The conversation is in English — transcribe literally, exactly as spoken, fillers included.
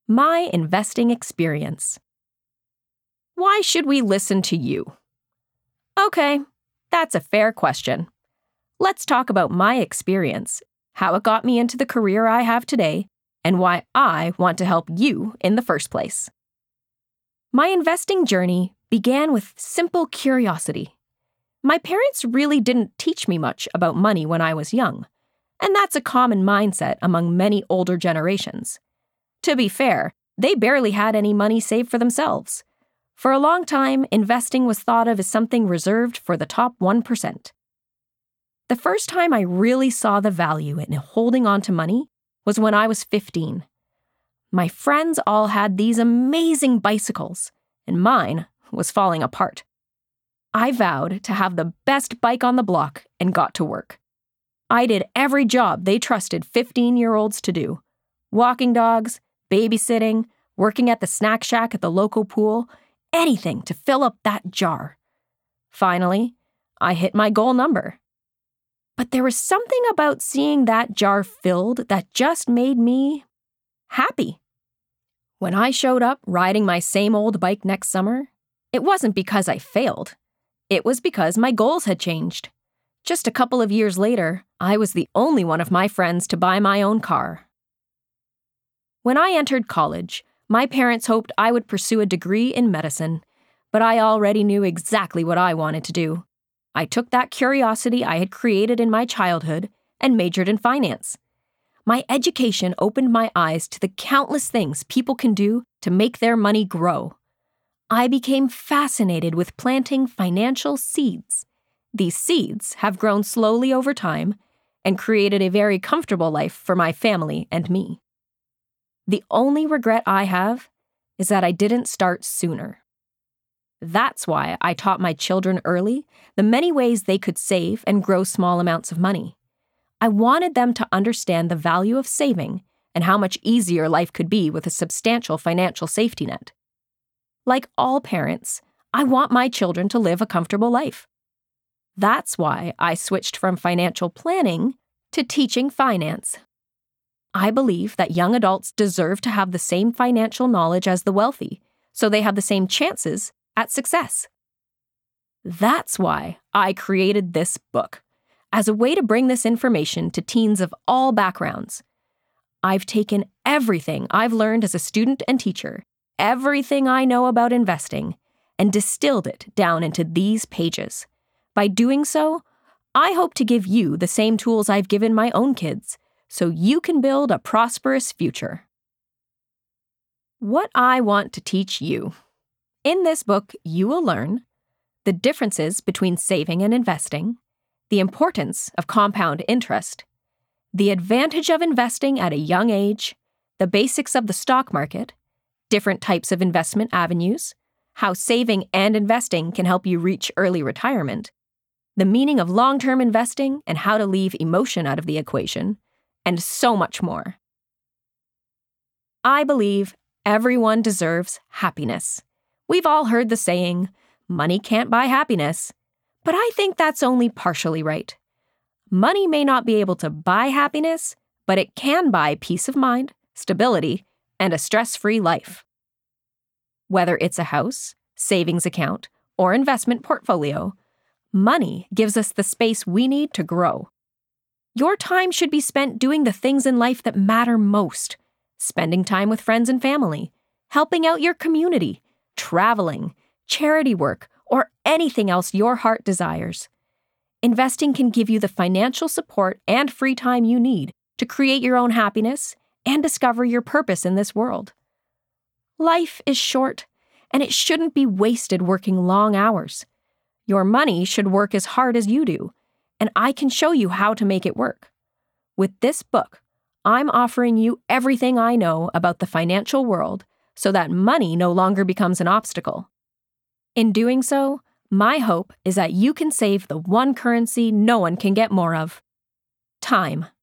My investing experience. Why should we listen to you? Okay, that's a fair question. Let's talk about my experience, how it got me into the career I have today, and why I want to help you in the first place. My investing journey began with simple curiosity. My parents really didn't teach me much about money when I was young, and that's a common mindset among many older generations. To be fair, they barely had any money saved for themselves. For a long time, investing was thought of as something reserved for the top one percent. The first time I really saw the value in holding on to money was when I was fifteen. My friends all had these amazing bicycles, and mine was falling apart. I vowed to have the best bike on the block and got to work. I did every job they trusted fifteen-year-olds to do. Walking dogs, babysitting, working at the snack shack at the local pool, anything to fill up that jar. Finally, I hit my goal number. But there was something about seeing that jar filled that just made me happy. When I showed up riding my same old bike next summer, it wasn't because I failed. It was because my goals had changed. Just a couple of years later, I was the only one of my friends to buy my own car. When I entered college, my parents hoped I would pursue a degree in medicine, but I already knew exactly what I wanted to do. I took that curiosity I had created in my childhood and majored in finance. My education opened my eyes to the countless things people can do to make their money grow. I became fascinated with planting financial seeds. These seeds have grown slowly over time and created a very comfortable life for my family and me. The only regret I have is that I didn't start sooner. That's why I taught my children early the many ways they could save and grow small amounts of money. I wanted them to understand the value of saving and how much easier life could be with a substantial financial safety net. Like all parents, I want my children to live a comfortable life. That's why I switched from financial planning to teaching finance. I believe that young adults deserve to have the same financial knowledge as the wealthy, so they have the same chances at success. That's why I created this book, as a way to bring this information to teens of all backgrounds. I've taken everything I've learned as a student and teacher, everything I know about investing, and distilled it down into these pages. By doing so, I hope to give you the same tools I've given my own kids, so you can build a prosperous future. What I want to teach you. In this book, you will learn the differences between saving and investing, the importance of compound interest, the advantage of investing at a young age, the basics of the stock market, different types of investment avenues, how saving and investing can help you reach early retirement, the meaning of long-term investing and how to leave emotion out of the equation, and so much more. I believe everyone deserves happiness. We've all heard the saying, money can't buy happiness, but I think that's only partially right. Money may not be able to buy happiness, but it can buy peace of mind, stability, and a stress-free life. Whether it's a house, savings account, or investment portfolio, money gives us the space we need to grow. Your time should be spent doing the things in life that matter most, spending time with friends and family, helping out your community, traveling, charity work, or anything else your heart desires. Investing can give you the financial support and free time you need to create your own happiness and discover your purpose in this world. Life is short, and it shouldn't be wasted working long hours. Your money should work as hard as you do, and I can show you how to make it work. With this book, I'm offering you everything I know about the financial world so that money no longer becomes an obstacle. In doing so, my hope is that you can save the one currency no one can get more of: time.